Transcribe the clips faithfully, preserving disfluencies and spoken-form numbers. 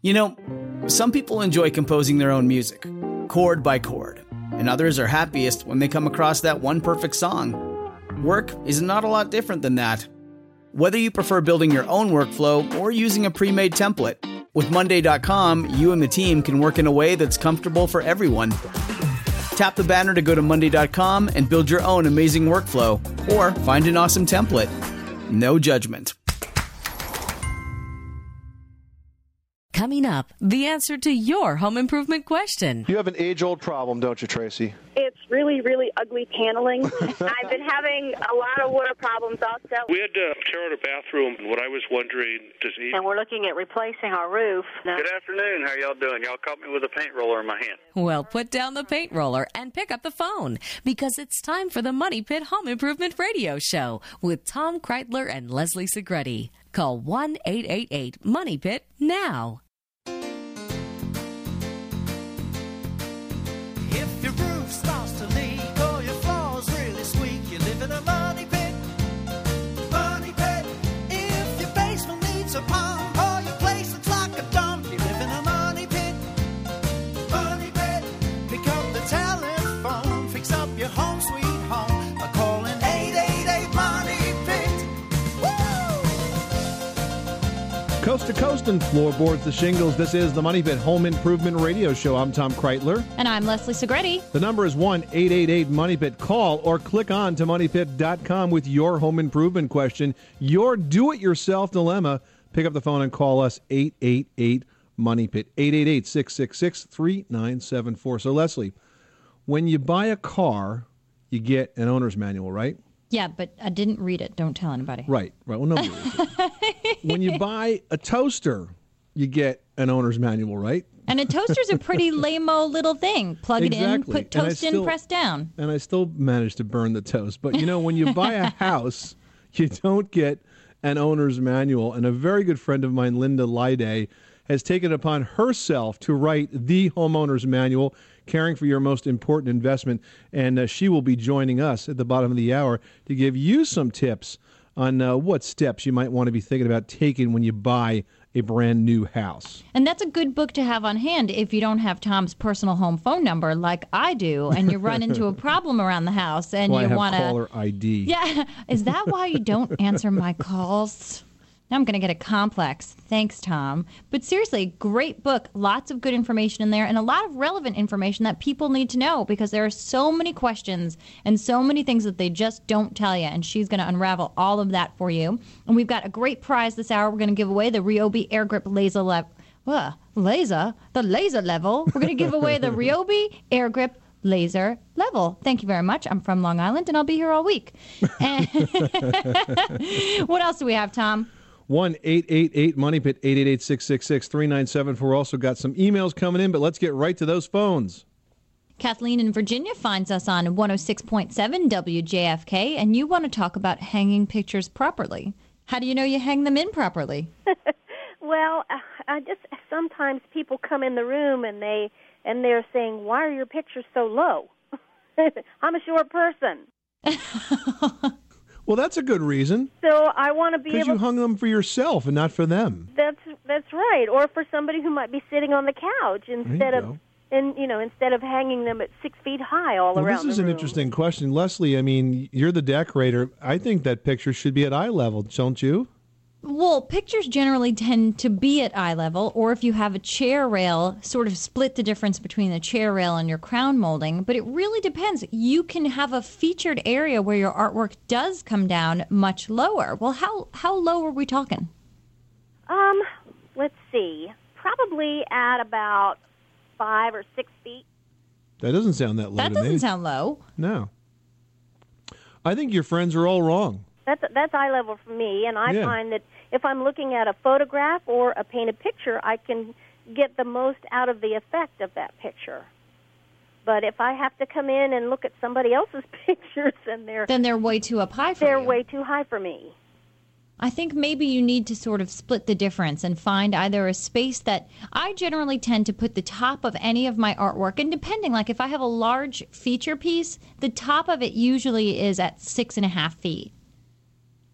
You know, some people enjoy composing their own music, chord by chord, and others are happiest when they come across that one perfect song. Work is not a lot different than that. Whether you prefer building your own workflow or using a pre-made template, with Monday dot com, you and the team can work in a way that's comfortable for everyone. Tap the banner to go to Monday dot com and build your own amazing workflow, or find an awesome template. No judgment. Coming up, the answer to your home improvement question. You have an age-old problem, don't you, Tracy? It's really, really ugly paneling. I've been having a lot of water problems also. We had to tear out a bathroom. What I was wondering, does he... And we're looking at replacing our roof. No. Good afternoon. How y'all doing? Y'all caught me with a paint roller in my hand. Well, put down the paint roller and pick up the phone, because it's time for the Money Pit Home Improvement Radio Show with Tom Kreitler and Leslie Segretti. Call one eight eight eight money pit now. If your roof starts to leak or your floor's really sweet, you live in a money pit. Money pit. If your basement needs a pump or your place looks like a dump, you live in a money pit. Money pit. Pick up the telephone, fix up your home sweet home by calling eight eight eight money pit. Woo! Coast to coast and floorboards to shingles, this is the Money Pit Home Improvement Radio Show. I'm Tom Kreitler. And I'm Leslie Segretti. The number is one eight eight eight money pit. Call or click on to money pit dot com with your home improvement question, your do-it-yourself dilemma. Pick up the phone and call us, eight eight eight money pit, eight eight eight, six six six, three nine seven four. So, Leslie, when you buy a car, you get an owner's manual, right? Yeah, but I didn't read it. Don't tell anybody. Right, right. Well, nobody reads it. When you buy a toaster, you get an owner's manual, right? And a toaster's a pretty lame-o little thing. Plug it Exactly. in, put And I toast in, still- press down. And I still managed to burn the toast. But, you know, when you buy a house, you don't get an owner's manual. And a very good friend of mine, Linda Lyday, has taken it upon herself to write the homeowner's manual, caring for your most important investment. And uh, she will be joining us at the bottom of the hour to give you some tips on uh, what steps you might want to be thinking about taking when you buy a brand new house. And that's a good book to have on hand if you don't have Tom's personal home phone number like I do, and you run into a problem around the house and Well, you I have want to... caller I D. Yeah, is that why you don't answer my calls? Now I'm going to get a complex. Thanks, Tom. But seriously, great book. Lots of good information in there and a lot of relevant information that people need to know, because there are so many questions and so many things that they just don't tell you. And she's going to unravel all of that for you. And we've got a great prize this hour. We're going to give away the Ryobi Air Grip Laser Level. Uh, laser? The laser level. We're going to give away the Ryobi Air Grip Laser Level. Thank you very much. I'm from Long Island, and I'll be here all week. And what else do we have, Tom? one eight eight eight money pit, eight eight eight, six six six, three nine seven four. Also got some emails coming in, but let's get right to those phones. Kathleen in Virginia finds us on one oh six point seven W J F K, and you want to talk about hanging pictures properly. How do you know you hang them in properly? Well, I just sometimes people come in the room and they and they're saying, "Why are your pictures so low?" I'm a short person. Well, that's a good reason. So I want to be able. Because you hung them for yourself and not for them. That's that's right. Or for somebody who might be sitting on the couch instead of, go. and you know, instead of hanging them at six feet high all Well, around this the is an room. interesting question. Leslie, I mean, you're the decorator. I think that picture should be at eye level, don't you? Well, pictures generally tend to be at eye level, or if you have a chair rail, sort of split the difference between the chair rail and your crown molding. But it really depends. You can have a featured area where your artwork does come down much lower. Well, how, how low are we talking? Um, let's see. Probably at about five or six feet. That doesn't sound that low That to doesn't me. sound low. No. I think your friends are all wrong. That's that's eye level for me, and I Yeah. find that if I'm looking at a photograph or a painted picture, I can get the most out of the effect of that picture. But if I have to come in and look at somebody else's pictures, and they're Then they're way too up high for they're you. way too high for me. I think maybe you need to sort of split the difference and find either a space that I generally tend to put the top of any of my artwork, and depending, like if I have a large feature piece, the top of it usually is at six and a half feet.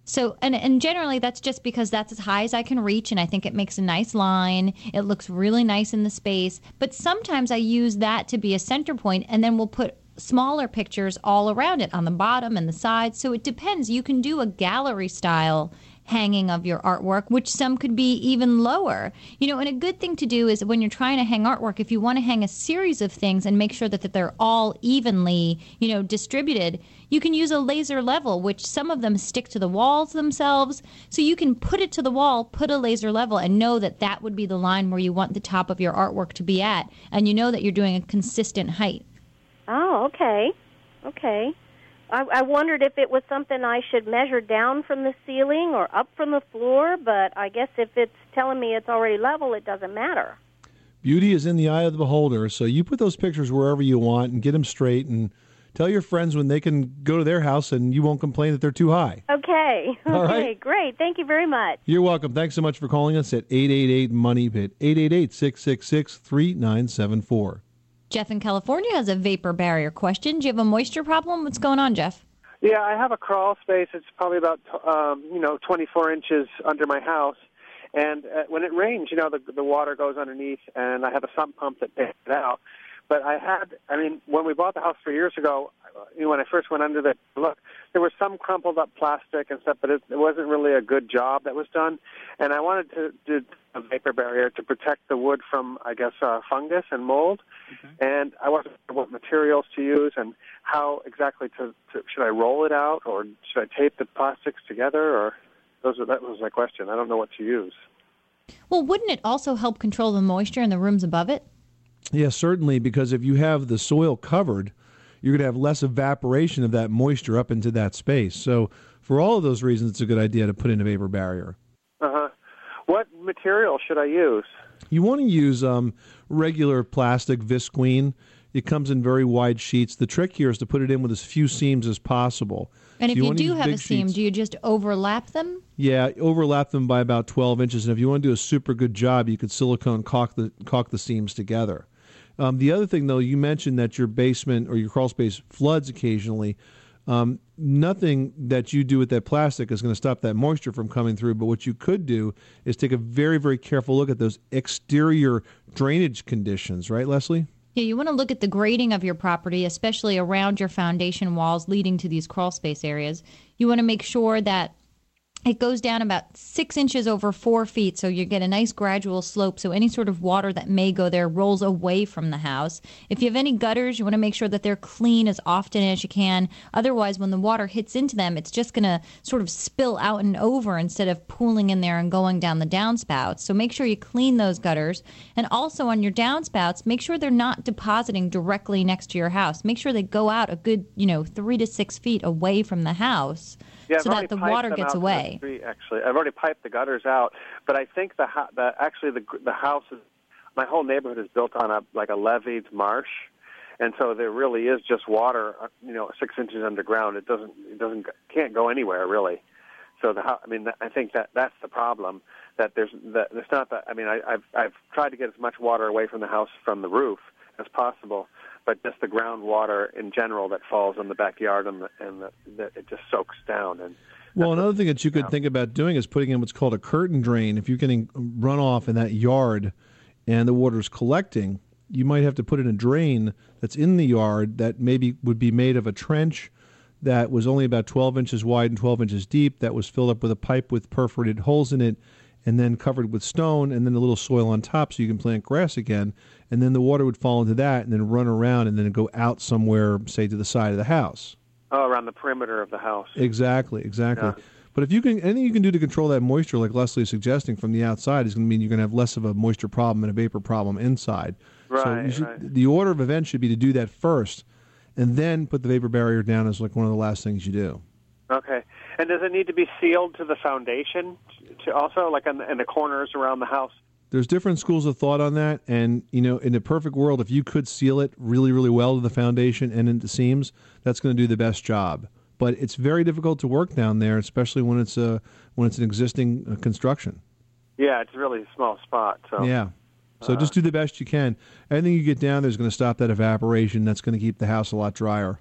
So, and, and generally that's just because that's as high as I can reach, and I think it makes a nice line. It looks really nice in the space. But sometimes I use that to be a center point, and then we'll put smaller pictures all around it on the bottom and the sides. So it depends. You can do a gallery style hanging of your artwork, which some could be even lower. You know, and a good thing to do is when you're trying to hang artwork, if you want to hang a series of things and make sure that, that they're all evenly, you know, distributed, you can use a laser level, which some of them stick to the walls themselves. So you can put it to the wall, put a laser level, and know that that would be the line where you want the top of your artwork to be at. And you know that you're doing a consistent height. Oh, okay. Okay. I, I wondered if it was something I should measure down from the ceiling or up from the floor, but I guess if it's telling me it's already level, it doesn't matter. Beauty is in the eye of the beholder, so you put those pictures wherever you want and get them straight, and tell your friends when they can go to their house and you won't complain that they're too high. Okay. All okay, right. Great. Thank you very much. You're welcome. Thanks so much for calling us at eight eight eight, money pit, eight eight eight, six six six, three nine seven four. Jeff in California has a vapor barrier question. Do you have a moisture problem? What's going on, Jeff? Yeah, I have a crawl space. It's probably about um, you know twenty-four inches under my house, and uh, when it rains, you know the the water goes underneath, and I have a sump pump that takes it out. But I had, I mean, when we bought the house three years ago, you know, when I first went under the look, there was some crumpled up plastic and stuff, but it, it wasn't really a good job that was done. And I wanted to do a vapor barrier to protect the wood from, I guess, uh, fungus and mold. Okay. And I wasn't sure what materials to use and how exactly to, to, should I roll it out or should I tape the plastics together? Or those are, that was my question. I don't know what to use. Well, wouldn't it also help control the moisture in the rooms above it? Yes, certainly, because if you have the soil covered, you're going to have less evaporation of that moisture up into that space. So for all of those reasons, it's a good idea to put in a vapor barrier. Uh-huh. What material should I use? You want to use um, regular plastic Visqueen. It comes in very wide sheets. The trick here is to put it in with as few seams as possible. And so if you, you do have a seam, sheets. do you just overlap them? Yeah, overlap them by about twelve inches. And if you want to do a super good job, you could silicone caulk the, caulk the seams together. Um, the other thing, though, you mentioned that your basement or your crawl space floods occasionally. Um, nothing that you do with that plastic is going to stop that moisture from coming through. But what you could do is take a very, very careful look at those exterior drainage conditions. Right, Leslie? Yeah, you want to look at the grading of your property, especially around your foundation walls leading to these crawl space areas. You want to make sure that it goes down about six inches over four feet, so you get a nice gradual slope, so any sort of water that may go there rolls away from the house. If you have any gutters, you want to make sure that they're clean as often as you can. Otherwise, when the water hits into them, it's just going to sort of spill out and over instead of pooling in there and going down the downspouts. So make sure you clean those gutters. And also on your downspouts, make sure they're not depositing directly next to your house. Make sure they go out a good, you know, three to six feet away from the house. Yeah, so that the water gets away. Street, actually, I've already piped the gutters out, but I think the, the actually the the house is, my whole neighborhood is built on a like a leveed marsh, and so there really is just water, you know, six inches underground. It doesn't it doesn't can't go anywhere really. So the I mean I think that that's the problem, that there's that it's not that I mean I, I've I've tried to get as much water away from the house from the roof as possible. But just the groundwater in general that falls in the backyard and the, and the, the, it just soaks down. And well, another thing that you could think about doing is putting in what's called a curtain drain. If you're getting runoff in that yard and the water's collecting, you might have to put in a drain that's in the yard that maybe would be made of a trench that was only about twelve inches wide and twelve inches deep, that was filled up with a pipe with perforated holes in it, and then covered with stone, and then a little soil on top so you can plant grass again. And then the water would fall into that and then run around and then go out somewhere, say, to the side of the house. Oh, around the perimeter of the house. Exactly, exactly. Yeah. But if you can, anything you can do to control that moisture, like Leslie is suggesting, from the outside is going to mean you're going to have less of a moisture problem and a vapor problem inside. Right, so you should, right. The order of events should be to do that first, and then put the vapor barrier down as like one of the last things you do. Okay. And does it need to be sealed to the foundation to also, like in the, in the corners around the house? There's different schools of thought on that, and you know, in a perfect world, if you could seal it really, really well to the foundation and into seams, that's going to do the best job. But it's very difficult to work down there, especially when it's a when it's an existing uh, construction. Yeah, it's really a small spot. So yeah, so uh, just do the best you can. Anything you get down there is going to stop that evaporation. That's going to keep the house a lot drier.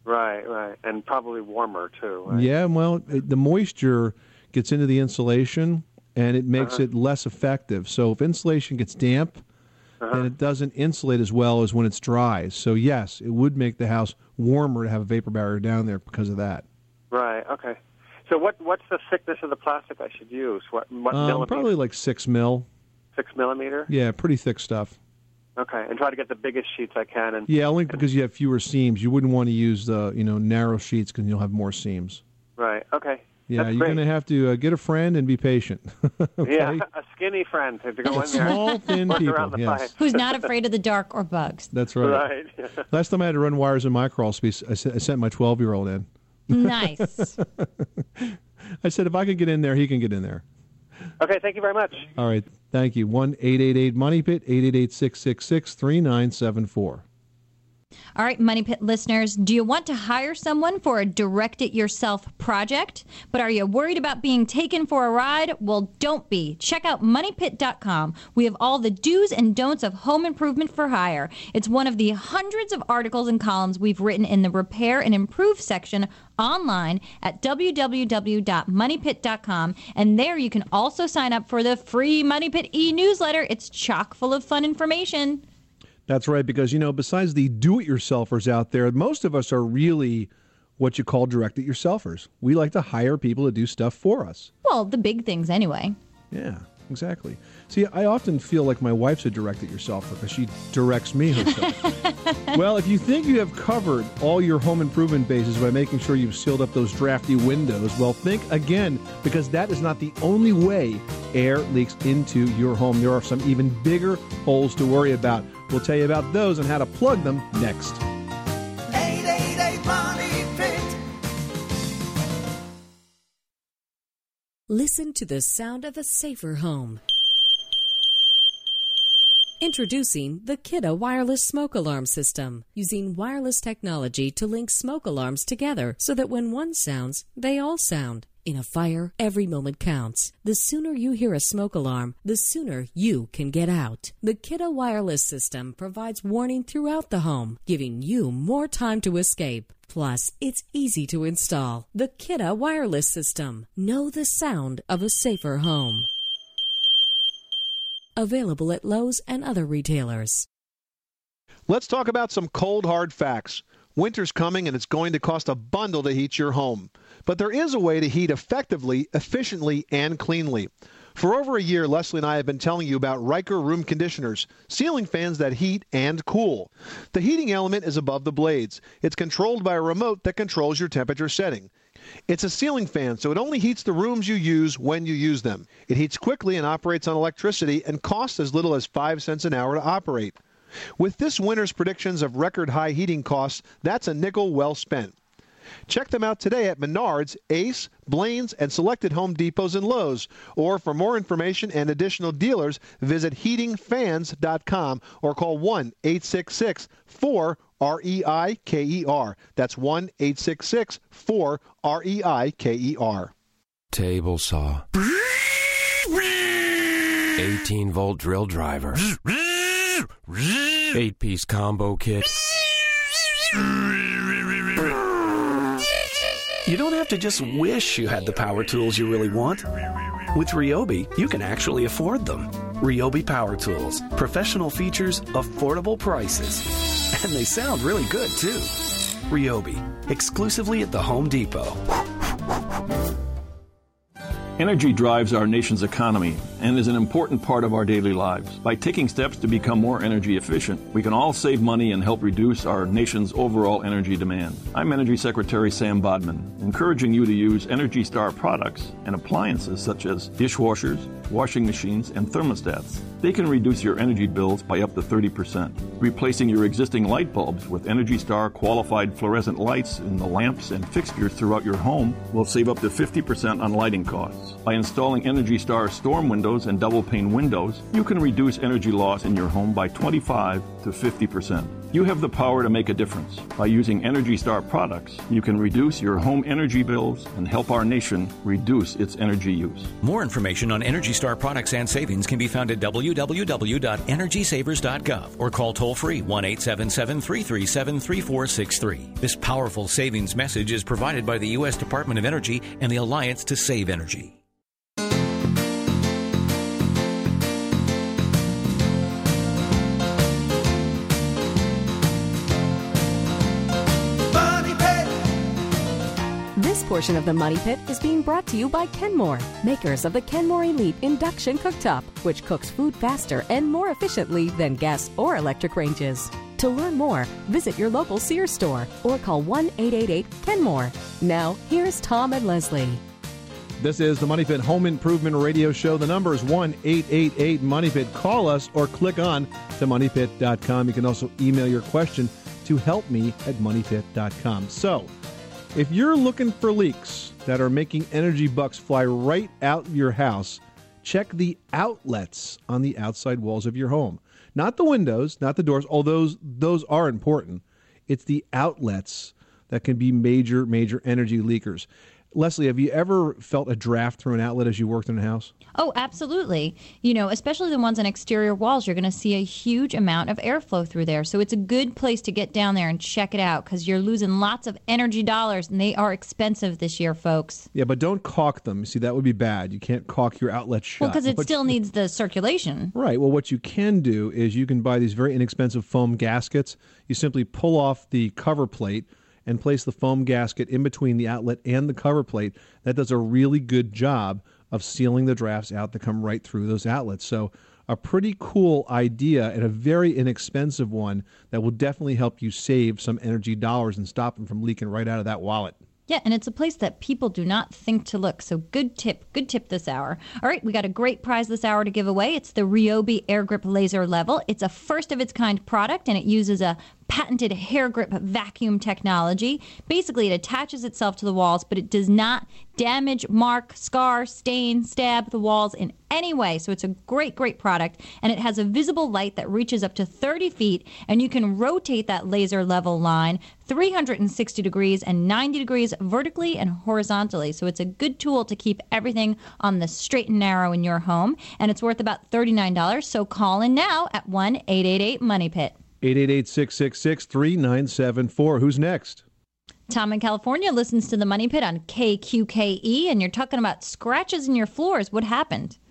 Right, right, and probably warmer too. Right? Yeah, well, it, the moisture gets into the insulation, and it makes Uh-huh. it less effective. So if insulation gets damp, Uh-huh. then it doesn't insulate as well as when it's dry. So yes, it would make the house warmer to have a vapor barrier down there because of that. Right. Okay. So what what's the thickness of the plastic I should use? What what Um, millimeter? probably like six mil. Six millimeter. Yeah, pretty thick stuff. Okay, and try to get the biggest sheets I can. And Yeah, only because you have fewer seams. You wouldn't want to use the you know narrow sheets because you'll have more seams. Right. Okay. Yeah, That's you're great. going to have to uh, get a friend and be patient. Okay? Yeah, a skinny friend to go in there. Small, thin work people, around the yes. pipe. Who's not afraid of the dark or bugs. That's right. Right. Last time I had to run wires in my crawl space, I sent I sent my twelve-year-old in. Nice. I said, if I can get in there, he can get in there. Okay. Thank you very much. All right. Thank you. one eight eight eight money pit, eight eight eight, six six six, three nine seven four. All right, Money Pit listeners, do you want to hire someone for a direct-it-yourself project? But are you worried about being taken for a ride? Well, don't be. Check out money pit dot com. We have all the do's and don'ts of home improvement for hire. It's one of the hundreds of articles and columns we've written in the Repair and Improve section online at w w w dot money pit dot com. And there you can also sign up for the free Money Pit e-newsletter. It's chock full of fun information. That's right, because, you know, besides the do-it-yourselfers out there, most of us are really what you call direct-it-yourselfers. We like to hire people to do stuff for us. Well, the big things anyway. Yeah, exactly. See, I often feel like my wife's a direct-it-yourselfer because she directs me herself. Well, if you think you have covered all your home improvement bases by making sure you've sealed up those drafty windows, well, think again, because that is not the only way air leaks into your home. There are some even bigger holes to worry about. We'll tell you about those and how to plug them next. eight eight eight Money Pit. Listen to the sound of a safer home. Introducing the Kidda Wireless Smoke Alarm System, using wireless technology to link smoke alarms together so that when one sounds, they all sound. In a fire, every moment counts. The sooner you hear a smoke alarm, the sooner you can get out. The Kidda Wireless System provides warning throughout the home, giving you more time to escape. Plus, it's easy to install. The Kidda Wireless System. Know the sound of a safer home. Available at Lowe's and other retailers. Let's talk about some cold, hard facts. Winter's coming, and it's going to cost a bundle to heat your home. But there is a way to heat effectively, efficiently, and cleanly. For over a year, Leslie and I have been telling you about Riker room conditioners, ceiling fans that heat and cool. The heating element is above the blades. It's controlled by a remote that controls your temperature setting. It's a ceiling fan, so it only heats the rooms you use when you use them. It heats quickly and operates on electricity and costs as little as five cents an hour to operate. With this winter's predictions of record high heating costs, that's a nickel well spent. Check them out today at Menards, Ace, Blaine's, and selected Home Depots and Lowe's. Or for more information and additional dealers, visit heating fans dot com or call one eight six six, four, R E I K E R. That's one eight six six, four, R E I K E R. Table saw. eighteen volt drill driver. eight piece combo kit. You don't have to just wish you had the power tools you really want. With Ryobi, you can actually afford them. Ryobi Power Tools. Professional features, affordable prices. And they sound really good, too. Ryobi. Exclusively at the Home Depot. Energy drives our nation's economy and is an important part of our daily lives. By taking steps to become more energy efficient, we can all save money and help reduce our nation's overall energy demand. I'm Energy Secretary Sam Bodman, encouraging you to use Energy Star products and appliances such as dishwashers, washing machines, and thermostats. They can reduce your energy bills by up to thirty percent. Replacing your existing light bulbs with Energy Star qualified fluorescent lights in the lamps and fixtures throughout your home will save up to fifty percent on lighting costs. By installing Energy Star storm windows windows and double pane windows, you can reduce energy loss in your home by twenty-five to fifty percent. You have the power to make a difference. By using Energy Star products, you can reduce your home energy bills and help our nation reduce its energy use. More information on Energy Star products and savings can be found at w w w dot energy savers dot gov or call toll-free one eight seven seven, three three seven, three four six three. This powerful savings message is provided by the U S Department of Energy and the Alliance to Save Energy. This portion of the Money Pit is being brought to you by Kenmore, makers of the Kenmore Elite Induction Cooktop, which cooks food faster and more efficiently than gas or electric ranges. To learn more, visit your local Sears store or call one eight eight eight, Kenmore. Now, here's Tom and Leslie. This is the Money Pit Home Improvement Radio Show. The number is one eight eight eight, Money Pit. Call us or click on to money pit dot com. You can also email your question to help me at money pit dot com. So, if you're looking for leaks that are making energy bucks fly right out of your house, check the outlets on the outside walls of your home. Not the windows, not the doors, although those, those are important. It's the outlets that can be major, major energy leakers. Leslie, have you ever felt a draft through an outlet as you worked in a house? Oh, absolutely. You know, especially the ones on exterior walls, you're going to see a huge amount of airflow through there. So it's a good place to get down there and check it out because you're losing lots of energy dollars, and they are expensive this year, folks. Yeah, but don't caulk them. See, that would be bad. You can't caulk your outlet shut. Well, because it But- still needs the circulation. Right. Well, what you can do is you can buy these very inexpensive foam gaskets. You simply pull off the cover plate and place the foam gasket in between the outlet and the cover plate. That does a really good job of sealing the drafts out that come right through those outlets. So a pretty cool idea and a very inexpensive one that will definitely help you save some energy dollars and stop them from leaking right out of that wallet. Yeah, and it's a place that people do not think to look. So good tip, good tip this hour. All right, we got a great prize this hour to give away. It's the Ryobi Air Grip Laser Level. It's a first-of-its-kind product, and it uses a patented hair grip vacuum technology. Basically, it attaches itself to the walls, but it does not damage, mark, scar, stain, stab the walls in any way. So it's a great, great product. And it has a visible light that reaches up to thirty feet, and you can rotate that laser level line three hundred sixty degrees and ninety degrees vertically and horizontally. So it's a good tool to keep everything on the straight and narrow in your home. And it's worth about thirty-nine dollars. So call in now at one eight eight eight, Money Pit. eight eight eight, six six six, three nine seven four. Who's next? Tom in California listens to the Money Pit on K Q K E, and you're talking about scratches in your floors. What happened?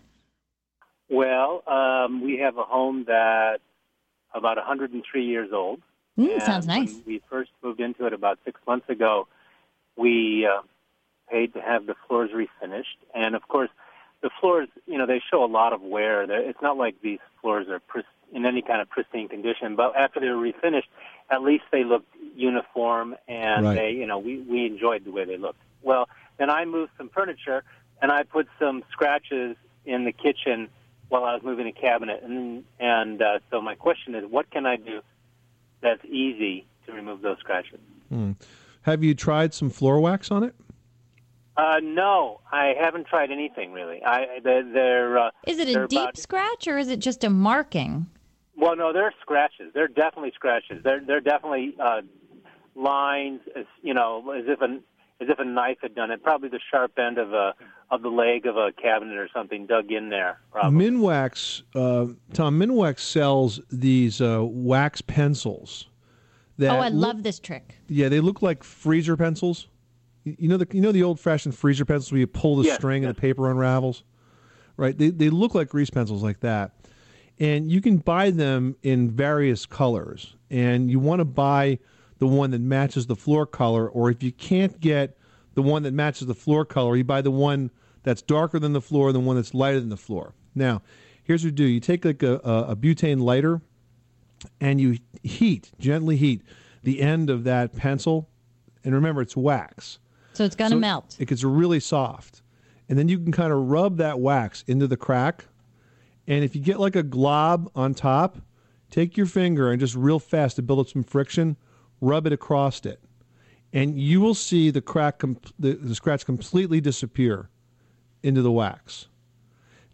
Well, um, we have a home that's about one hundred three years old. Mm, and sounds nice. When we first moved into it about six months ago, we uh, paid to have the floors refinished. And, of course, the floors, you know, they show a lot of wear. They're, it's not like these floors are pris- in any kind of pristine condition. But after they were refinished, at least they looked uniform, and Right. they, you know, we, we enjoyed the way they looked. Well, then I moved some furniture, and I put some scratches in the kitchen while I was moving a cabinet. And, and uh, so my question is, what can I do that's easy to remove those scratches? Hmm. Have you tried some floor wax on it? Uh, no, I haven't tried anything really. I they're, they're uh, Is it a they're deep about, scratch, or is it just a marking? well, no, they're scratches. They're definitely scratches. They're they're definitely uh, lines, as you know, as if a as if a knife had done it. Probably the sharp end of a of the leg of a cabinet or something dug in there. Probably. Minwax, uh, Tom, Minwax sells these uh, wax pencils. That Oh, I look- love this trick. Yeah, they look like freezer pencils. You you know the you know the old-fashioned freezer pencils where you pull the Yes, string yes. and the paper unravels, right? They they look like grease pencils like that, and you can buy them in various colors. And you want to buy the one that matches the floor color, or if you can't get the one that matches the floor color, you buy the one that's darker than the floor, and the one that's lighter than the floor. Now, here's what you do: you take like a, a, a butane lighter, and you heat gently heat the end of that pencil, and remember it's wax. So it's going to So melt. It gets really soft. And then you can kind of rub that wax into the crack. And if you get like a glob on top, take your finger and just real fast to build up some friction, rub it across it. And you will see the crack, com- the, the scratch completely disappear into the wax.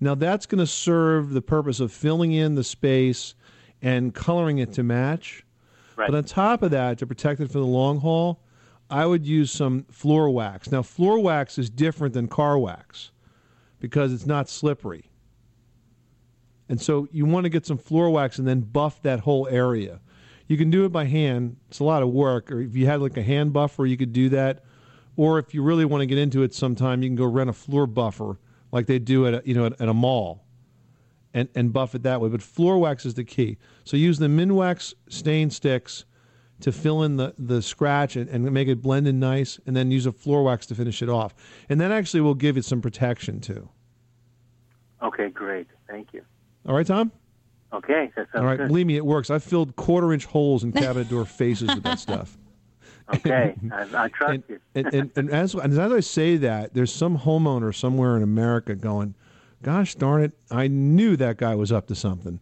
Now, that's going to serve the purpose of filling in the space and coloring it to match. Right. But on top of that, to protect it for the long haul, I would use some floor wax. Now, floor wax is different than car wax because it's not slippery. And so you want to get some floor wax and then buff that whole area. You can do it by hand. It's a lot of work. Or if you had like a hand buffer, you could do that. Or if you really want to get into it sometime, you can go rent a floor buffer like they do at a, you know at, at a mall and, and buff it that way. But floor wax is the key. So use the Minwax stain sticks to fill in the, the scratch and, and make it blend in nice, and then use a floor wax to finish it off. And that actually will give it some protection too. Okay, great. Thank you. All right, Tom? Okay, that sounds All right, good. believe me, it works. I've filled quarter-inch holes in cabinet door faces with that stuff. Okay, I, I trust and, you. and, and, and, as, and as I say that, there's some homeowner somewhere in America going, gosh darn it, I knew that guy was up to something.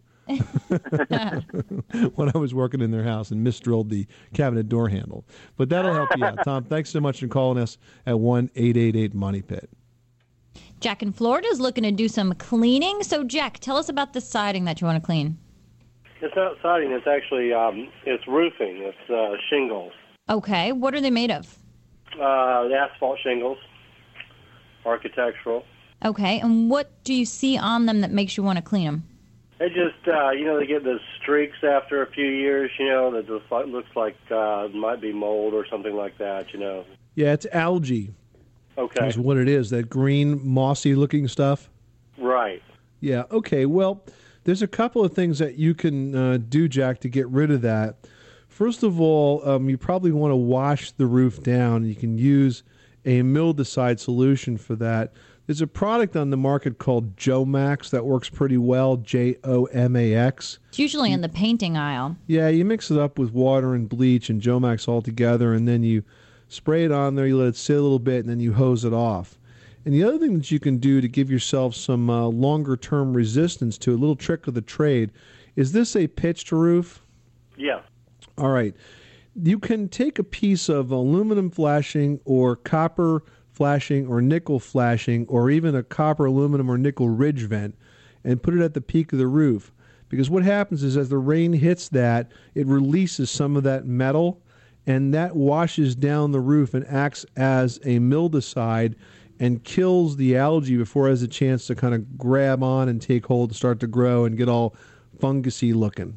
When I was working in their house and misdrilled the cabinet door handle. But that'll help you out. Tom, thanks so much for calling us at one eight eight eight money pit. Jack in Florida is looking to do some cleaning. So, Jack, tell us about the siding that you want to clean. It's not siding. It's actually um, it's roofing. It's uh, shingles. Okay. What are they made of? Uh, the asphalt shingles, architectural. Okay. And what do you see on them that makes you want to clean them? They just, uh, you know, they get the streaks after a few years, you know, that just like, looks like uh, might be mold or something like that, you know. Yeah, it's algae. Okay. Is what it is, that green, mossy-looking stuff. Right. Yeah, okay. Well, there's a couple of things that you can uh, do, Jack, to get rid of that. First of all, um, you probably want to wash the roof down. You can use a mildewcide solution for that. There's a product on the market called Jomax that works pretty well, J O M A X. It's usually in the painting aisle. Yeah, you mix it up with water and bleach and Jomax all together, and then you spray it on there, you let it sit a little bit, and then you hose it off. And the other thing that you can do to give yourself some uh, longer-term resistance to, a little trick of the trade, is this a pitched roof? Yeah. All right. You can take a piece of aluminum flashing or copper flashing or nickel flashing or even a copper, aluminum, or nickel ridge vent and put it at the peak of the roof. Because what happens is as the rain hits that, it releases some of that metal, and that washes down the roof and acts as a mildewcide and kills the algae before it has a chance to kind of grab on and take hold and start to grow and get all fungusy looking.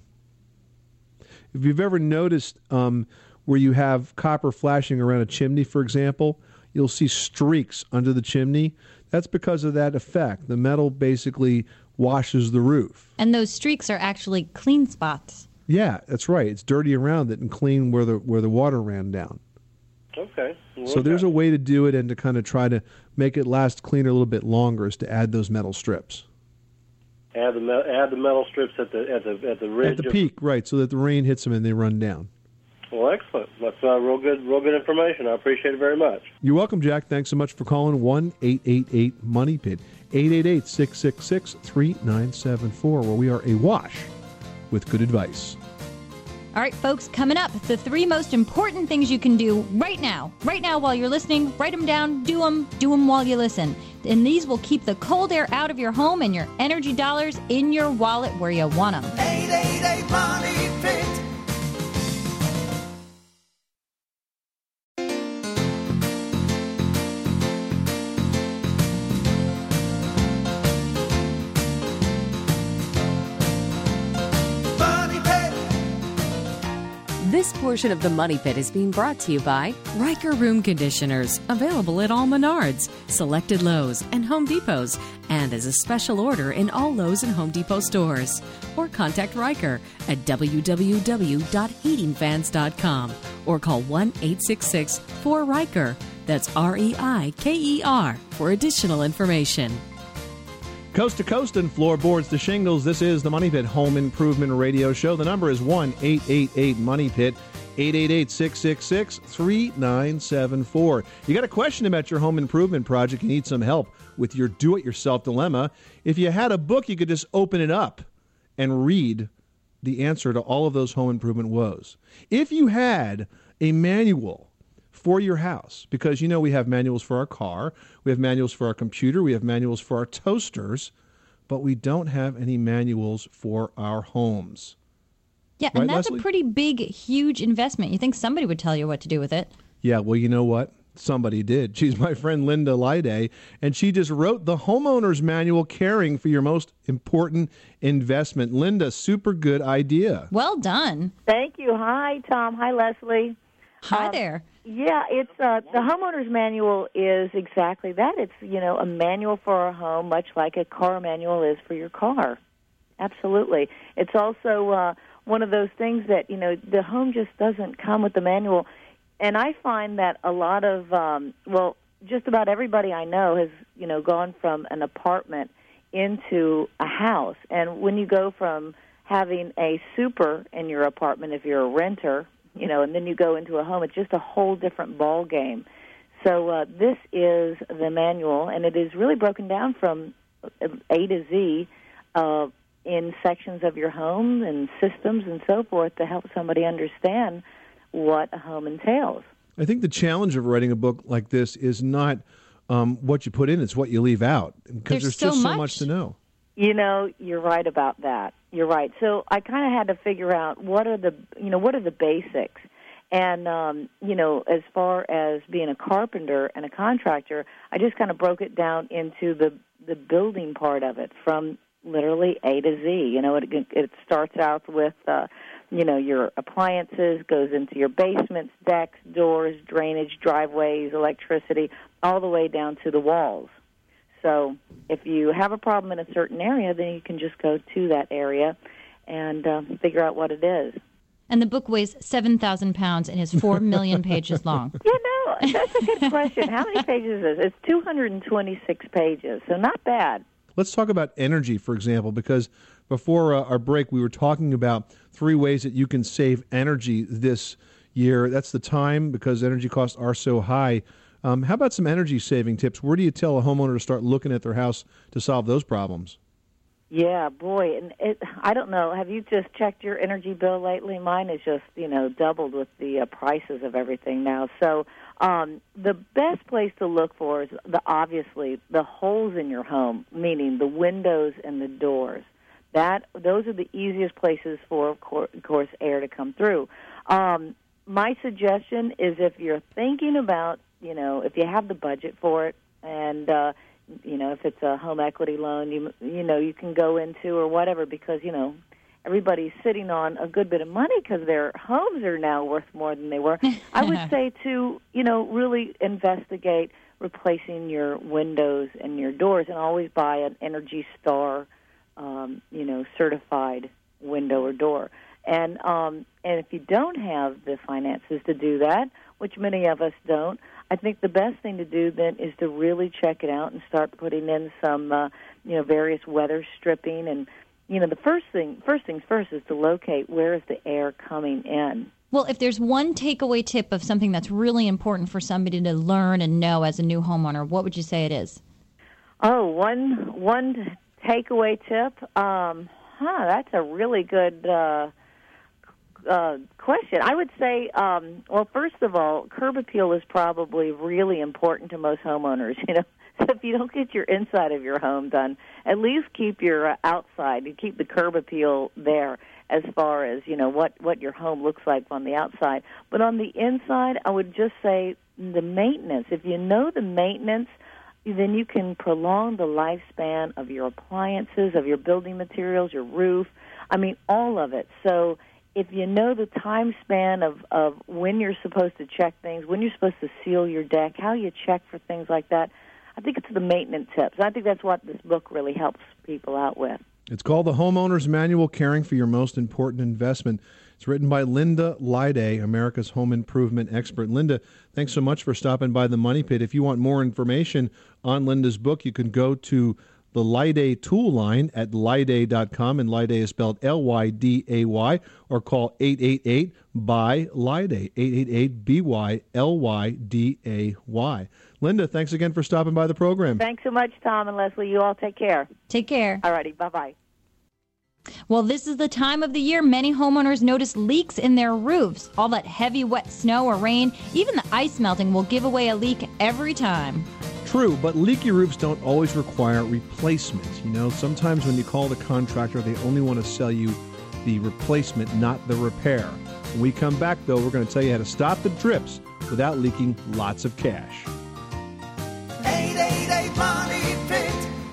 If you've ever noticed um, where you have copper flashing around a chimney, for example, you'll see streaks under the chimney. That's because of that effect. The metal basically washes the roof. And those streaks are actually clean spots. Yeah, that's right. It's dirty around it and clean where the where the water ran down. Okay. Well, So there's a way to do it and to kind of try to make it last cleaner a little bit longer is to add those metal strips. Add the me- add the metal strips at the at the at the ridge. At the of- peak, right, so that the rain hits them and they run down. Well, excellent. That's uh, real good, real good information. I appreciate it very much. You're welcome, Jack. Thanks so much for calling one eight eight eight money pit, eight eight eight, six six six, three nine seven four, where we are awash with good advice. All right, folks, coming up, the three most important things you can do right now. Right now while you're listening, write them down, do them, do them while you listen. And these will keep the cold air out of your home and your energy dollars in your wallet where you want them. eight eight eight money pit. This portion of the Money Pit is being brought to you by Riker Room Conditioners, available at all Menards, selected Lowe's, and Home Depots, and as a special order in all Lowe's and Home Depot stores. Or contact Riker at w w w dot heating fans dot com or call one eight six six, four, Riker. That's R E I K E R for additional information. Coast to coast and floorboards to shingles, this is the Money Pit Home Improvement Radio Show. The number is one eight eight eight money pit, eight eight eight, six six six, three nine seven four. You got a question about your home improvement project, you need some help with your do-it-yourself dilemma. If you had a book, you could just open it up and read the answer to all of those home improvement woes. If you had a manual for your house, because you know we have manuals for our car, we have manuals for our computer, we have manuals for our toasters, but we don't have any manuals for our homes. Yeah, Right, and that's Leslie? a pretty big, huge investment. You think somebody would tell you what to do with it. Yeah, well, you know what? Somebody did. She's my friend Linda Lyday, and she just wrote the Homeowner's Manual, Caring for Your Most Important Investment. Linda, super good idea. Well done. Thank you. Hi, Tom. Hi, Leslie. Hi Um, there. Yeah, it's uh, the homeowner's manual is exactly that. It's, you know, a manual for a home, much like a car manual is for your car. Absolutely. It's also uh, one of those things that, you know, the home just doesn't come with the manual. And I find that a lot of, um, well, just about everybody I know has, you know, gone from an apartment into a house. And when you go from having a super in your apartment, if you're a renter, you know, and then you go into a home, it's just a whole different ball game. So uh, this is the manual, and it is really broken down from A to Z uh, in sections of your home and systems and so forth to help somebody understand what a home entails. I think the challenge of writing a book like this is not um, what you put in, it's what you leave out, because there's, There's so just so much. much to know. You know, you're right about that. You're right. So I kind of had to figure out what are the, you know, what are the basics. And, um, you know, as far as being a carpenter and a contractor, I just kind of broke it down into the, the building part of it from literally A to Z. You know, it, it starts out with, uh, you know, your appliances, goes into your basements, decks, doors, drainage, driveways, electricity, all the way down to the walls. So if you have a problem in a certain area, then you can just go to that area and uh, figure out what it is. And the book weighs seven thousand pounds and is four million pages long. You know, that's a good question. How many pages is it? It's two hundred twenty-six pages, so not bad. Let's talk about energy, for example, because before uh, our break, we were talking about three ways that you can save energy this year. That's the time, because energy costs are so high. Um, how about some energy saving tips? Where do you tell a homeowner to start looking at their house to solve those problems? Yeah, boy, and it, I don't know. Have you just checked your energy bill lately? Mine is just, you know, doubled with the uh, prices of everything now. So um, the best place to look for is the obviously the holes in your home, meaning the windows and the doors. That those are the easiest places for, of course, of course air to come through. Um, my suggestion is if you're thinking about, you know, if you have the budget for it, and uh, you know, if it's a home equity loan, you you know, you can go into or whatever, because, you know, everybody's sitting on a good bit of money because their homes are now worth more than they were. I would say to, you know, really investigate replacing your windows and your doors, and always buy an Energy Star, um, you know, certified window or door. And um, and if you don't have the finances to do that, which many of us don't, I think the best thing to do then is to really check it out and start putting in some, uh, you know, various weather stripping. And, you know, the first thing, first things first is to locate where is the air coming in. Well, if there's one takeaway tip of something that's really important for somebody to learn and know as a new homeowner, what would you say it is? Oh, one one takeaway tip? Um, huh, that's a really good uh Uh, question. I would say, um, well, first of all, curb appeal is probably really important to most homeowners. You know, so if you don't get your inside of your home done, at least keep your uh, outside. You keep the curb appeal there as far as, you know, what what your home looks like on the outside. But on the inside, I would just say the maintenance. If you know the maintenance, then you can prolong the lifespan of your appliances, of your building materials, your roof. I mean, all of it. So if you know the time span of, of when you're supposed to check things, when you're supposed to seal your deck, how you check for things like that, I think it's the maintenance tips. I think that's what this book really helps people out with. It's called The Homeowner's Manual, Caring for Your Most Important Investment. It's written by Linda Lyday, America's home improvement expert. Linda, thanks so much for stopping by the Money Pit. If you want more information on Linda's book, you can go to the Lyday tool line at lyday dot com, and Lyday is spelled L Y D A Y, or call eight eight eight B Y Lyday, eight eight eight B Y L Y D A Y. Linda, thanks again for stopping by the program. Thanks so much, Tom and Leslie. You all take care. Take care. All righty. Bye-bye. Well, this is the time of the year many homeowners notice leaks in their roofs. All that heavy, wet snow or rain, even the ice melting will give away a leak every time. True, but leaky roofs don't always require replacement. You know, sometimes when you call the contractor, they only want to sell you the replacement, not the repair. When we come back, though, we're going to tell you how to stop the drips without leaking lots of cash. eight eight eight Money Pit.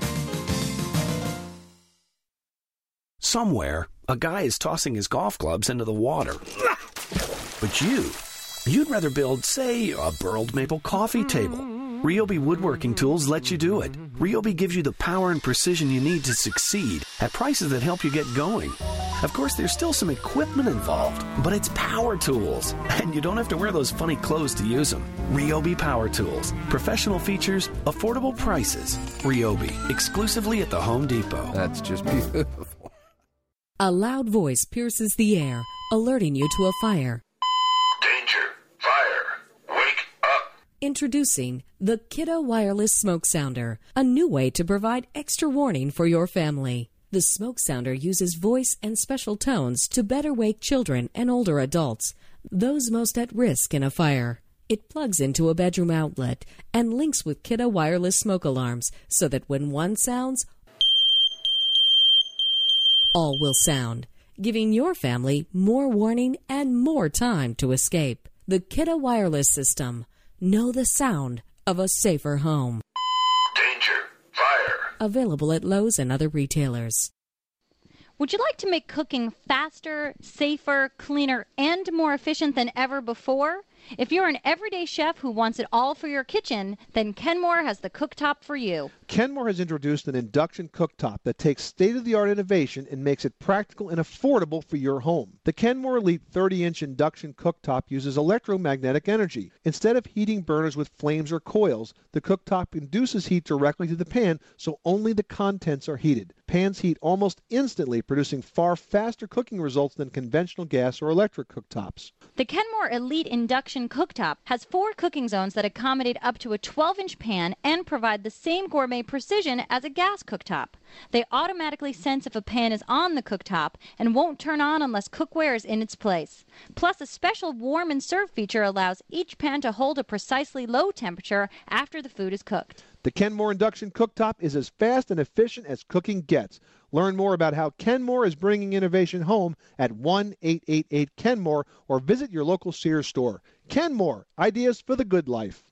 Somewhere, a guy is tossing his golf clubs into the water. But you, you'd rather build, say, a burled maple coffee table. Ryobi Woodworking Tools lets you do it. Ryobi gives you the power and precision you need to succeed at prices that help you get going. Of course, there's still some equipment involved, but it's power tools, and you don't have to wear those funny clothes to use them. Ryobi Power Tools. Professional features, affordable prices. Ryobi, exclusively at the Home Depot. That's just beautiful. A loud voice pierces the air, alerting you to a fire. Danger! Fire! Wake up! Introducing the Kidda Wireless Smoke Sounder, a new way to provide extra warning for your family. The smoke sounder uses voice and special tones to better wake children and older adults, those most at risk in a fire. It plugs into a bedroom outlet and links with Kidda wireless smoke alarms so that when one sounds, all will sound, giving your family more warning and more time to escape. The Kidda Wireless System. Know the sound of a safer home. Danger! Fire! Available at Lowe's and other retailers. Would you like to make cooking faster, safer, cleaner, and more efficient than ever before? If you're an everyday chef who wants it all for your kitchen, then Kenmore has the cooktop for you. Kenmore has introduced an induction cooktop that takes state-of-the-art innovation and makes it practical and affordable for your home. The Kenmore Elite thirty-inch induction cooktop uses electromagnetic energy. Instead of heating burners with flames or coils, the cooktop induces heat directly to the pan, so only the contents are heated. Pans heat almost instantly, producing far faster cooking results than conventional gas or electric cooktops. The Kenmore Elite Induction Cooktop has four cooking zones that accommodate up to a twelve-inch pan and provide the same gourmet precision as a gas cooktop. They automatically sense if a pan is on the cooktop and won't turn on unless cookware is in its place. Plus, a special warm and serve feature allows each pan to hold a precisely low temperature after the food is cooked. The Kenmore Induction Cooktop is as fast and efficient as cooking gets. Learn more about how Kenmore is bringing innovation home at one eight eight eight Kenmore or visit your local Sears store. Kenmore, ideas for the good life.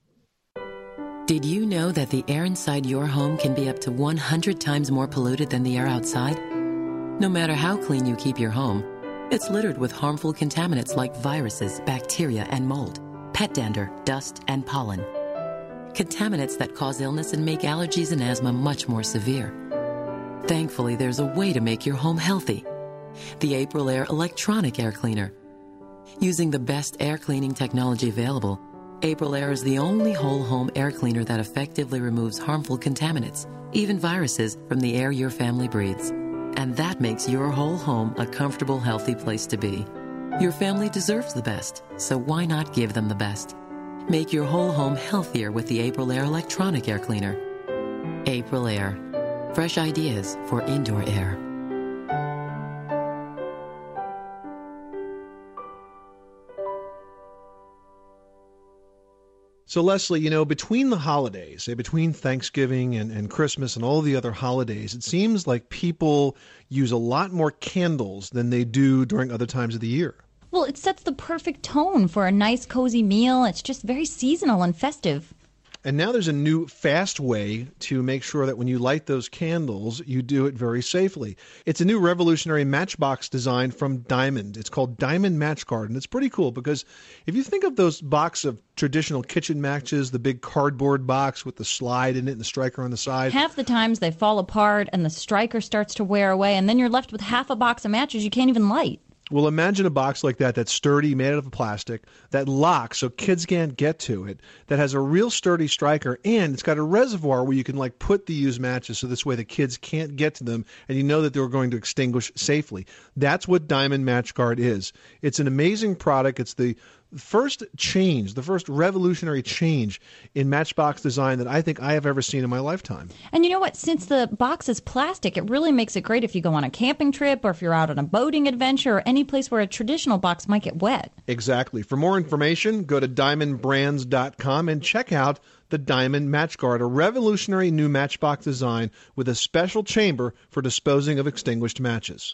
Did you know that the air inside your home can be up to one hundred times more polluted than the air outside? No matter how clean you keep your home, it's littered with harmful contaminants like viruses, bacteria, and mold, pet dander, dust, and pollen. Contaminants that cause illness and make allergies and asthma much more severe. Thankfully, there's a way to make your home healthy. The Aprilaire electronic air cleaner. Using the best air cleaning technology available, Aprilaire is the only whole home air cleaner that effectively removes harmful contaminants, even viruses, from the air your family breathes. And that makes your whole home a comfortable, healthy place to be. Your family deserves the best, so why not give them the best? Make your whole home healthier with the Aprilaire electronic air cleaner. Aprilaire. Fresh ideas for indoor air. So, Leslie, you know, between the holidays, say between Thanksgiving and, and Christmas and all the other holidays, it seems like people use a lot more candles than they do during other times of the year. Well, it sets the perfect tone for a nice, cozy meal. It's just very seasonal and festive. And now there's a new fast way to make sure that when you light those candles, you do it very safely. It's a new revolutionary matchbox design from Diamond. It's called Diamond Match Guard, and it's pretty cool because if you think of those box of traditional kitchen matches, the big cardboard box with the slide in it and the striker on the side. Half the times they fall apart and the striker starts to wear away, and then you're left with half a box of matches you can't even light. Well, imagine a box like that that's sturdy, made out of plastic, that locks so kids can't get to it, that has a real sturdy striker, and it's got a reservoir where you can like put the used matches so this way the kids can't get to them and you know that they're going to extinguish safely. That's what Diamond Match Guard is. It's an amazing product. It's the first change, the first revolutionary change in matchbox design that I think I have ever seen in my lifetime. And you know what? Since the box is plastic, it really makes it great if you go on a camping trip or if you're out on a boating adventure or any place where a traditional box might get wet. Exactly. For more information, go to diamond brands dot com and check out the Diamond MatchGuard, a revolutionary new matchbox design with a special chamber for disposing of extinguished matches.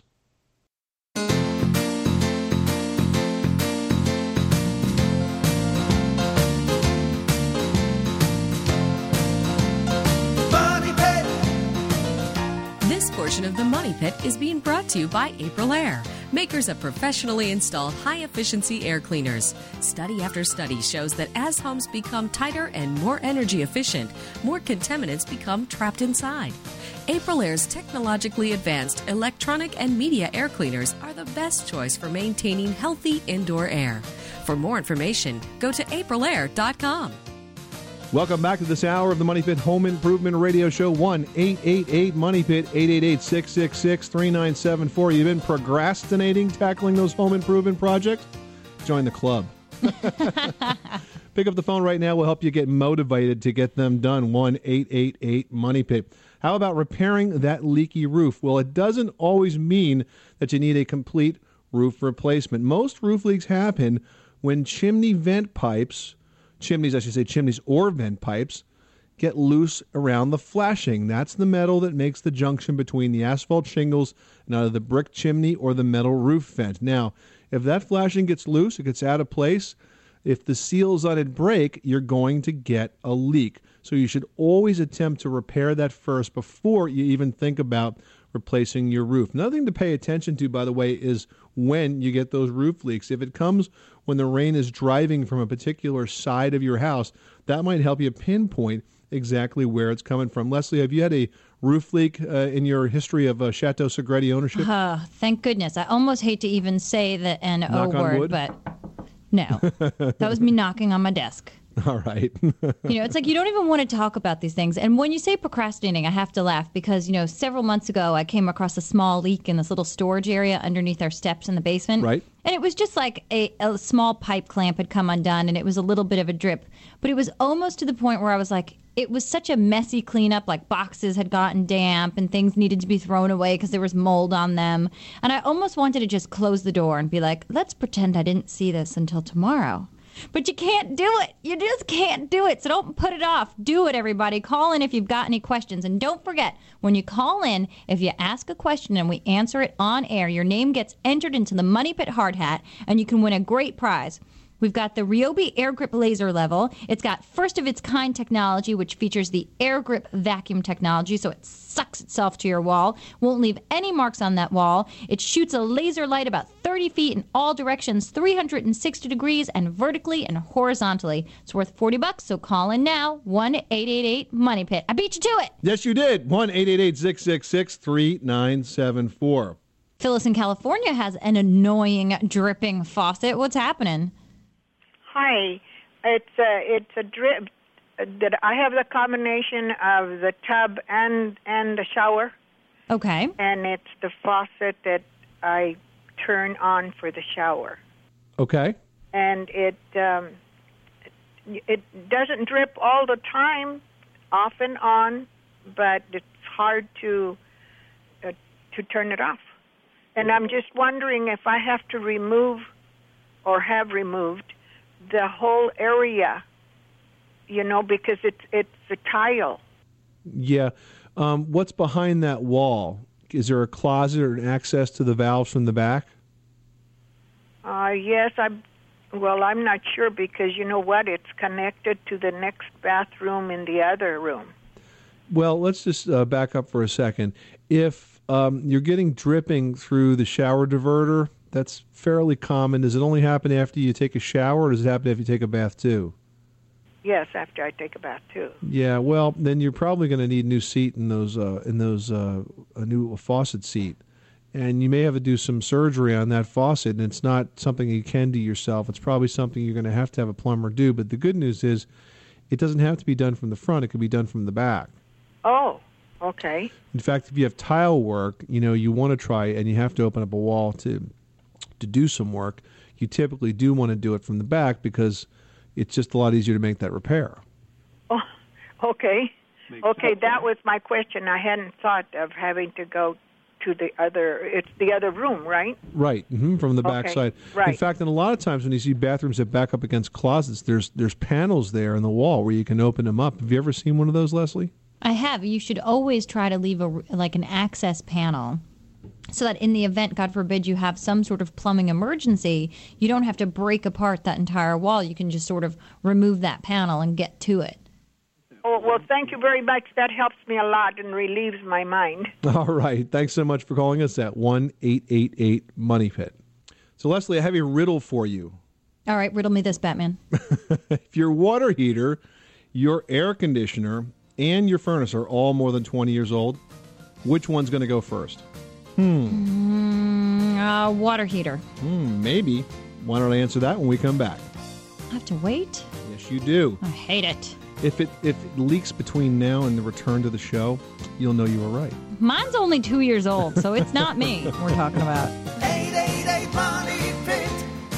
This portion of the Money Pit is being brought to you by April Air, makers of professionally installed high-efficiency air cleaners. Study after study shows that as homes become tighter and more energy efficient, more contaminants become trapped inside. April Air's technologically advanced electronic and media air cleaners are the best choice for maintaining healthy indoor air. For more information, go to april air dot com. Welcome back to this hour of the Money Pit Home Improvement Radio Show. one eight eight eight money pit, eight eight eight, six six six, three nine seven four. You've been procrastinating tackling those home improvement projects? Join the club. Pick up the phone right now. We'll help you get motivated to get them done. one eight eight eight money pit. How about repairing that leaky roof? Well, it doesn't always mean that you need a complete roof replacement. Most roof leaks happen when chimney vent pipes Chimneys, I should say chimneys or vent pipes, get loose around the flashing. That's the metal that makes the junction between the asphalt shingles and either the brick chimney or the metal roof vent. Now, if that flashing gets loose, it gets out of place, if the seals on it break, you're going to get a leak. So you should always attempt to repair that first before you even think about replacing your roof. Another thing to pay attention to, by the way, is when you get those roof leaks. If it comes when the rain is driving from a particular side of your house, that might help you pinpoint exactly where it's coming from. Leslie, have you had a roof leak uh, in your history of uh, Chateau Segretti ownership? Uh, thank goodness. I almost hate to even say the N O word, wood? but no. That was me knocking on my desk. All right. You know, it's like you don't even want to talk about these things. And when you say procrastinating, I have to laugh because, you know, several months ago, I came across a small leak in this little storage area underneath our steps in the basement. Right. And it was just like a, a small pipe clamp had come undone, and it was a little bit of a drip. But it was almost to the point where I was like, it was such a messy cleanup, like boxes had gotten damp and things needed to be thrown away because there was mold on them. And I almost wanted to just close the door and be like, let's pretend I didn't see this until tomorrow. But you can't do it. You just can't do it. So don't put it off. Do it, everybody. Call in if you've got any questions. And don't forget, when you call in, if you ask a question and we answer it on air, your name gets entered into the Money Pit Hard Hat, and you can win a great prize. We've got the Ryobi Air Grip Laser Level. It's got first-of-its-kind technology, which features the Air Grip vacuum technology, so it sucks itself to your wall. Won't leave any marks on that wall. It shoots a laser light about thirty feet in all directions, three hundred sixty degrees, and vertically and horizontally. It's worth forty bucks, so call in now, one eight eight eight money pit. I beat you to it! Yes, you did. one eight eight eight, six six six, three nine seven four. Phyllis in California has an annoying dripping faucet. What's happening? Hi, it's a it's a drip that I have the combination of the tub and and the shower. Okay. And it's the faucet that I turn on for the shower. Okay. And it um, it doesn't drip all the time, off and on, but it's hard to uh, to turn it off. And I'm just wondering if I have to remove or have removed the whole area, you know, because it's it's a tile. Yeah. Um, what's behind that wall? Is there a closet or an access to the valves from the back? Uh, yes, I'm. Well, I'm not sure because you know what? It's connected to the next bathroom in the other room. Well, let's just uh, back up for a second. If um, you're getting dripping through the shower diverter, that's fairly common. Does it only happen after you take a shower, or does it happen after you take a bath too? Yes, after I take a bath too. Yeah, well, then you're probably going to need a new seat in those uh, in those uh, a new faucet seat, and you may have to do some surgery on that faucet. And it's not something you can do yourself. It's probably something you're going to have to have a plumber do. But the good news is, it doesn't have to be done from the front. It can be done from the back. Oh, okay. In fact, if you have tile work, you know you want to try, and you have to open up a wall to to do some work, you typically do want to do it from the back because it's just a lot easier to make that repair. Oh, okay. Okay, that was my question. I hadn't thought of having to go to the other, it's the other room, right? Right, mm-hmm, from the back Okay, side. right. In fact, and a lot of times when you see bathrooms that back up against closets, there's there's panels there in the wall where you can open them up. Have you ever seen one of those, Leslie? I have. You should always try to leave a like an access panel so that in the event, God forbid, you have some sort of plumbing emergency, you don't have to break apart that entire wall. You can just sort of remove that panel and get to it. Oh, well, thank you very much. That helps me a lot and relieves my mind. All right. Thanks so much for calling us at one eight eight eight money pit. So, Leslie, I have a riddle for you. All right, riddle me this, Batman. If your water heater, your air conditioner, and your furnace are all more than twenty years old, which one's going to go first? Hmm. Mm, uh, water heater. Hmm, maybe. Why don't I answer that when we come back? I have to wait? Yes, you do. I hate it. If it if it leaks between now and the return to the show, you'll know you were right. Mine's only two years old, so it's not me we're talking about. eight eight eight Money Pit.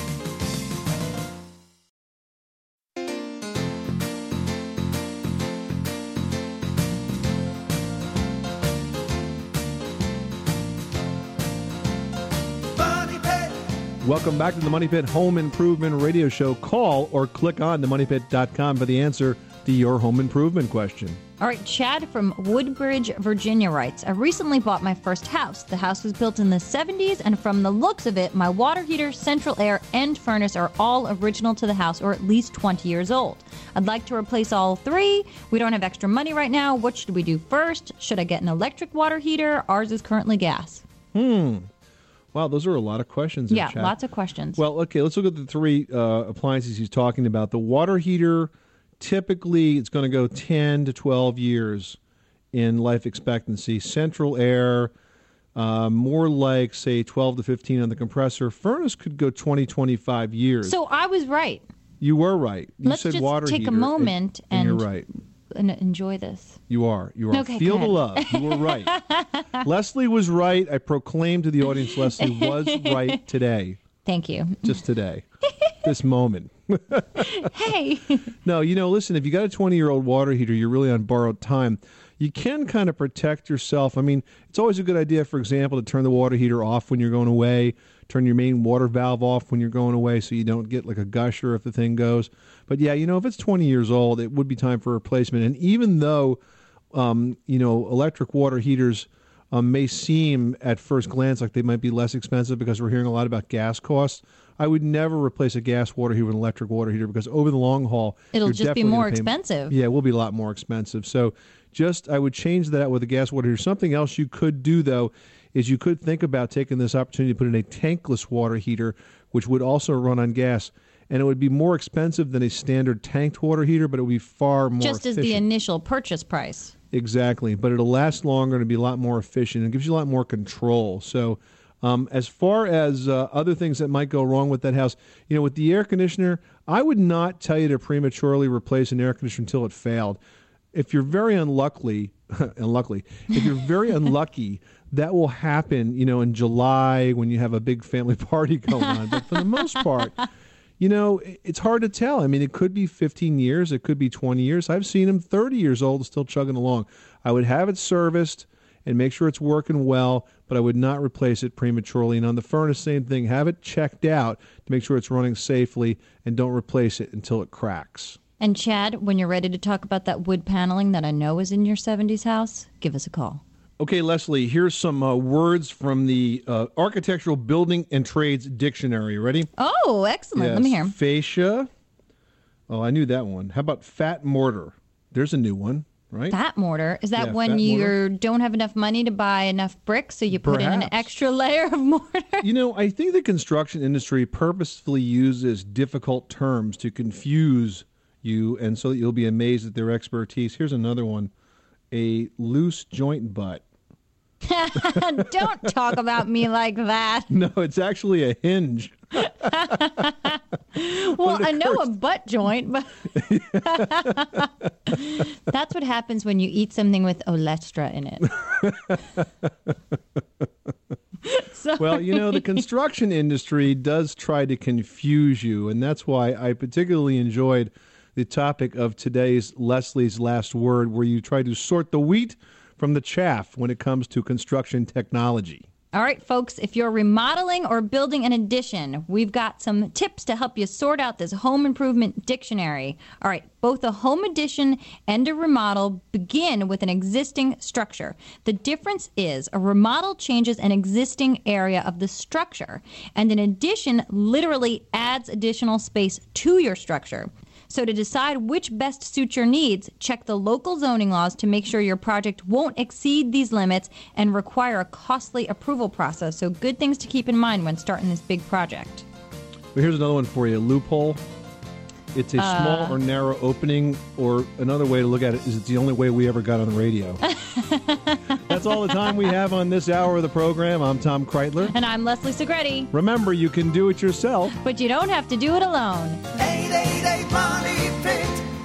Money Pit. Welcome back to the Money Pit Home Improvement Radio Show. Call or click on the money pit dot com for the answer to your home improvement question. All right, Chad from Woodbridge, Virginia writes, I recently bought my first house. The house was built in the seventies, and from the looks of it, my water heater, central air, and furnace are all original to the house or at least twenty years old. I'd like to replace all three. We don't have extra money right now. What should we do first? Should I get an electric water heater? Ours is currently gas. Hmm. Wow, those are a lot of questions. in Yeah, chat. lots of questions. Well, okay, let's look at the three uh, appliances he's talking about. The water heater, typically it's going to go ten to twelve years in life expectancy. Central air, uh, more like, say, twelve to fifteen on the compressor. Furnace could go twenty, twenty-five years. So I was right. You were right. You Let's said just water take a heater, moment and, and and- you're right. And enjoy this. You are. You are. Okay, Feel the good. love. You were right. Leslie was right. I proclaim to the audience Leslie was right today. Thank you. Just today. This moment. Hey. No, you know, listen, if you got a twenty-year-old water heater, you're really on borrowed time. You can kind of protect yourself. I mean, it's always a good idea, for example, to turn the water heater off when you're going away, turn your main water valve off when you're going away so you don't get like a gusher if the thing goes. But yeah, you know, if it's twenty years old, it would be time for replacement. And even though, um, you know, electric water heaters um, may seem at first glance like they might be less expensive because we're hearing a lot about gas costs, I would never replace a gas water heater with an electric water heater because over the long haul, It'll you're just be definitely more gonna pay- expensive. Yeah, it will be a lot more expensive. So just, I would change that out with a gas water heater. Something else you could do, though, is you could think about taking this opportunity to put in a tankless water heater, which would also run on gas. And it would be more expensive than a standard tanked water heater, but it would be far more Just as efficient. the initial purchase price. Exactly, but it'll last longer and be a lot more efficient. It gives you a lot more control. So um, as far as uh, other things that might go wrong with that house, you know, with the air conditioner, I would not tell you to prematurely replace an air conditioner until it failed. If you're very unlucky, unlucky, if you're very unlucky, that will happen, you know, in July when you have a big family party going on. But for the most part, you know, it's hard to tell. I mean, it could be fifteen years. It could be twenty years. I've seen them thirty years old still chugging along. I would have it serviced and make sure it's working well, but I would not replace it prematurely. And on the furnace, same thing. Have it checked out to make sure it's running safely and don't replace it until it cracks. And Chad, when you're ready to talk about that wood paneling that I know is in your seventies house, give us a call. Okay, Leslie, here's some uh, words from the uh, Architectural Building and Trades Dictionary. Ready? Oh, excellent. Let me hear 'em. Fascia. Oh, I knew that one. How about fat mortar? There's a new one, right? Fat mortar. Is that Yeah, when fat you mortar. don't have enough money to buy enough bricks, so you put in an Perhaps. extra layer of mortar? You know, I think the construction industry purposefully uses difficult terms to confuse you and so that you'll be amazed at their expertise. Here's another one. A loose joint butt. Don't talk about me like that. No, it's actually a hinge. Well, I know a butt joint, but that's what happens when you eat something with olestra in it. Well, you know, the construction industry does try to confuse you, and that's why I particularly enjoyed the topic of today's Leslie's Last Word, where you try to sort the wheat from the chaff when it comes to construction technology. All right, folks, if you're remodeling or building an addition, we've got some tips to help you sort out this home improvement dictionary. All right, both a home addition and a remodel begin with an existing structure. The difference is a remodel changes an existing area of the structure, and an addition literally adds additional space to your structure. So to decide which best suits your needs, check the local zoning laws to make sure your project won't exceed these limits and require a costly approval process. So good things to keep in mind when starting this big project. Well, here's another one for you. Loophole. It's a Uh, small or narrow opening, or another way to look at it is it's the only way we ever got on the radio. That's all the time we have on this hour of the program. I'm Tom Kreitler. And I'm Leslie Segretti. Remember, you can do it yourself. But you don't have to do it alone. eight eight eight Money Pit.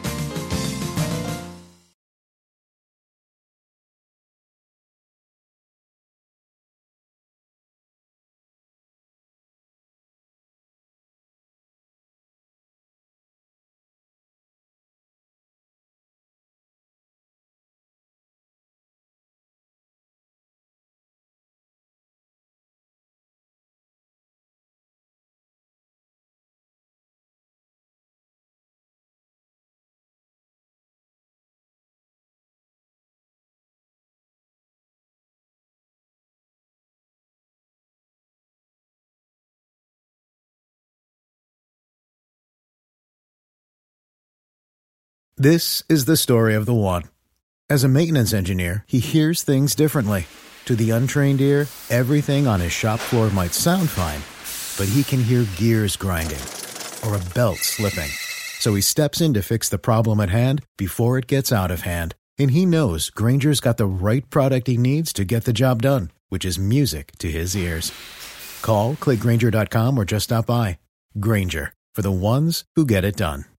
This is the story of the one. As a maintenance engineer, he hears things differently. To the untrained ear, everything on his shop floor might sound fine, but he can hear gears grinding or a belt slipping. So he steps in to fix the problem at hand before it gets out of hand. And he knows Grainger's got the right product he needs to get the job done, which is music to his ears. Call, click Grainger dot com, or just stop by. Grainger, for the ones who get it done.